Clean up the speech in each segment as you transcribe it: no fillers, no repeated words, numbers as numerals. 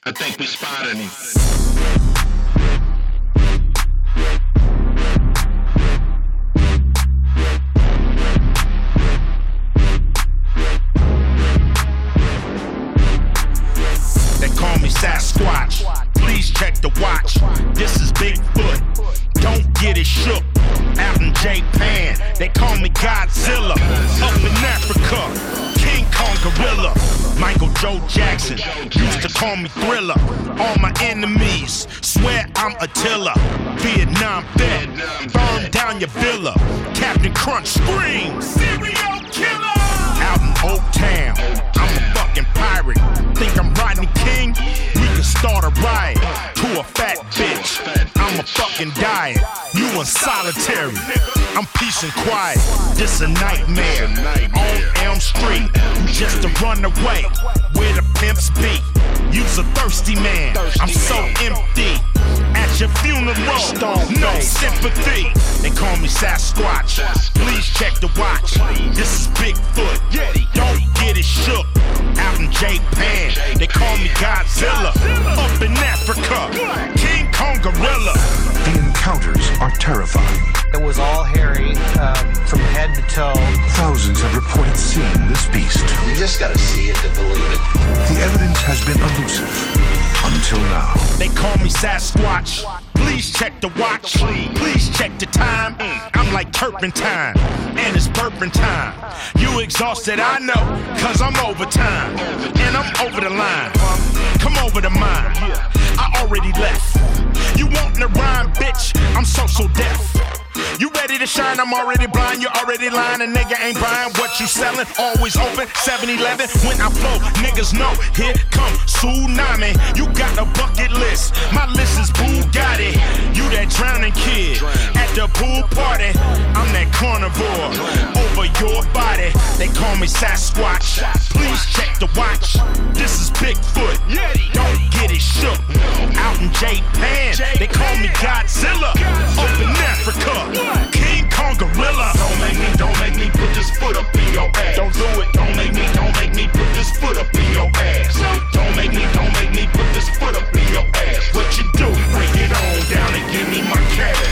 I think we spotted him. They call me Sasquatch. Please check the watch. This is Bigfoot. Don't get it shook. Out in Japan, they call me Godzilla. Up in Africa, King Kong Gorilla. Michael Joe Jackson used to call me Thriller. All my enemies swear I'm Attila. Vietnam vet, burn down your villa. Captain Crunch screams, serial killer. Out in Oak Town, I'm a fucking pirate. Think I'm Rodney King? We could start a riot to a fat bitch. I'm a fucking diet. You in solitary. I'm peace and quiet. This a nightmare. On Elm Street, you just a runaway where the pimps be. You's a thirsty man. I'm so empty. At your funeral, no sympathy. They call me Sasquatch. Please check the watch. This is Bigfoot. Don't get it shook. Out in Japan, they call me Godzilla. Up in Africa, King Kong Gorilla. The encounters are terrifying. It was all hairy from head to toe. Thousands have reported seeing this beast. You just gotta see it to believe it. The evidence has been elusive until now. They call me Sasquatch. Please check the watch. Please check the time. I'm like turpentine, and it's burping time. You exhausted, I know, cause I'm overtime. And I'm over the line. Come over to mine. I already left. You want to rhyme, bitch? I'm so deaf. You ready to shine? I'm already blind. You already lying. A nigga ain't buying what you selling. Always open. 7-Eleven. When I flow, niggas know. Here come tsunami. You got a bucket list. My list is Bugatti. You that drowning kid at the pool party. I'm that carnivore over your body. They call me Sasquatch. Please check the watch. This is Bigfoot. Don't get it shook. Out in Japan, they call me Godzilla. Up in Africa, King Kong Gorilla. Don't make me put this foot up in your ass. Don't do it. Don't make me put this foot up in your ass. Don't make me put this foot up in your ass. What you do? Break it on down and give me my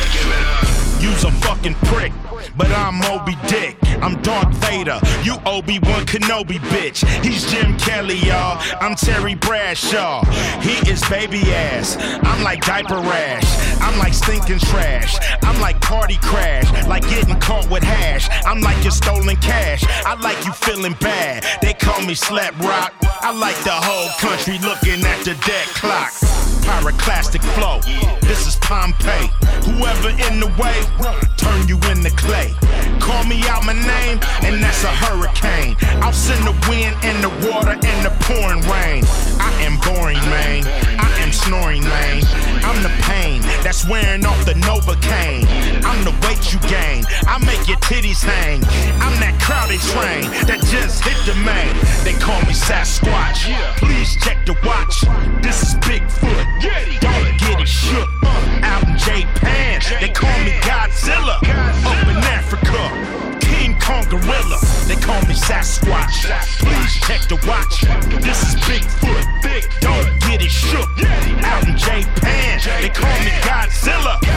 cash. You's a fucking prick, but I'm Moby Dick. I'm Darth Vader, you Obi-Wan Kenobi, bitch. He's Jim Kelly, y'all. I'm Terry Bradshaw. He is baby ass. I'm like diaper rash. I'm like stinking trash. I'm like party crash. Like getting caught with hash. I'm like your stolen cash. I like you feeling bad. They call me Slap Rock. I like the whole country looking at the dead clock. Pyroclastic flow. This is Pompeii. Whoever in the way, turn you into clay. Call me out my name, and that's a hurricane. I'll send the wind and the water and the pouring rain. I am boring, man. I am snoring, man. I'm the pain that's wearing off the Novocaine. I'm the weight you gain. I make your titties hang. I'm that crowded train that just hit the main. They call me Sasquatch. Please check the watch. This is Bigfoot. Don't get it shook. Out in Japan, they call me Godzilla. Up in Africa, King Kong Gorilla. They call me Sasquatch. Please check the watch. This is Bigfoot. Don't get it shook. Out in Japan, they call me Godzilla.